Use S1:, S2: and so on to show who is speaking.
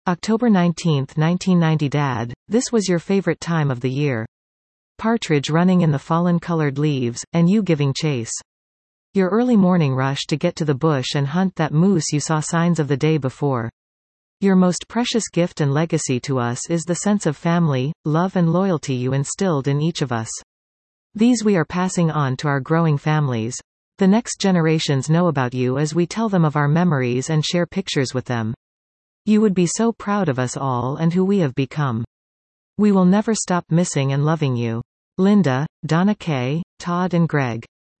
S1: October 19, 1990. Dad, this was your favorite time of the year. Partridge running in the fallen-colored leaves, and you giving chase. Your early morning rush to get to the bush and hunt that moose you saw signs of the day before. Your most precious gift and legacy to us is the sense of family, love and loyalty you instilled in each of us. These we are passing on to our growing families. The next generations know about you as we tell them of our memories and share pictures with them. You would be so proud of us all and who we have become. We will never stop missing and loving you. Linda, Donna Kay, Todd and Greg.